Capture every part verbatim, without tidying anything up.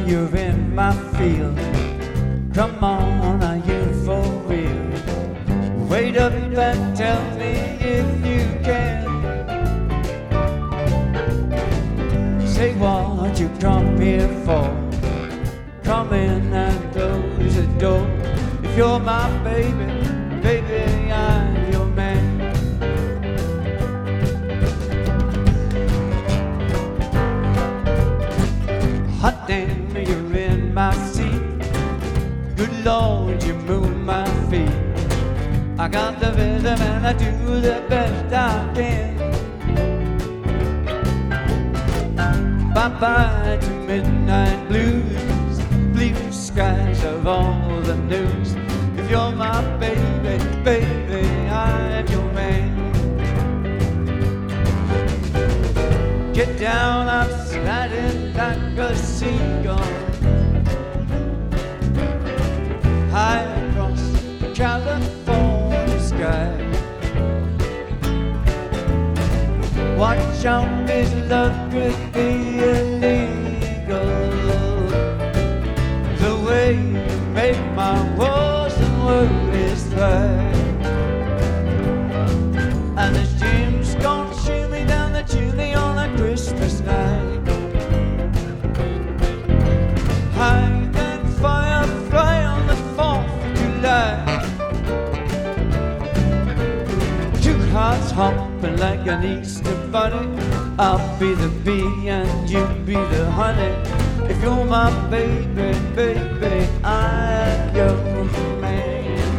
you're in my field. Come on, are you for real? Wait up and tell me if you can. Say what you come here for. Come in and close the door. If you're my baby, baby, I'm your man. Hot damn, you're in my seat. Good Lord, you move my feet. I got the rhythm and I do the best I can. Bye-bye to midnight blues. Blue skies are all the news. If you're my baby, baby, I'm your man. Get down, I'm sliding like a seagull high across the California sky. Watch out, this love could be illegal. The way you make my words and worries fly. And the steam's gonna shoot me down the chimney on a Christmas night. High than firefly on the fourth of July. Two hearts hopping like an Easter bunny. I'll be the bee and you be the honey. If you're my baby, baby, I'm your man.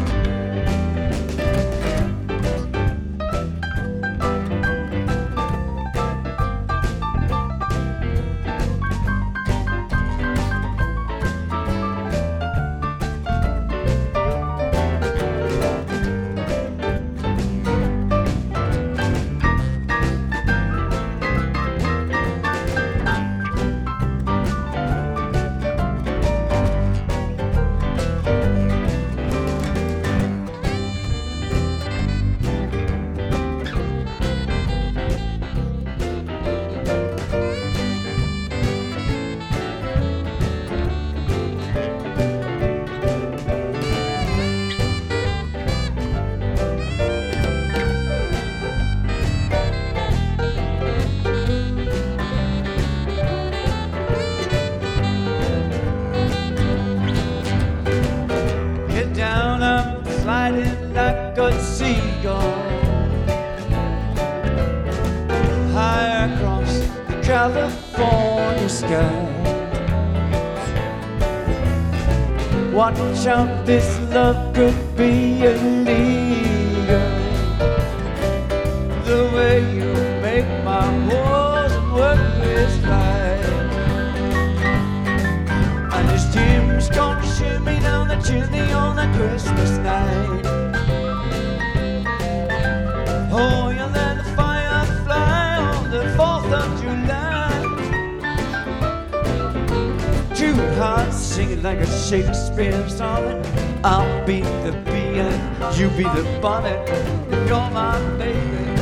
Sliding like a seagull high across the California sky. Watch out, this love could be illegal. The way you make my wars and workers fly. And this team's gonna shoot me down the chimney on a Christmas night. Oh, you let the fire fly on the fourth of July. Two hearts singing like a Shakespeare sonnet. I'll be the bee and you be the bonnet. If you're my baby,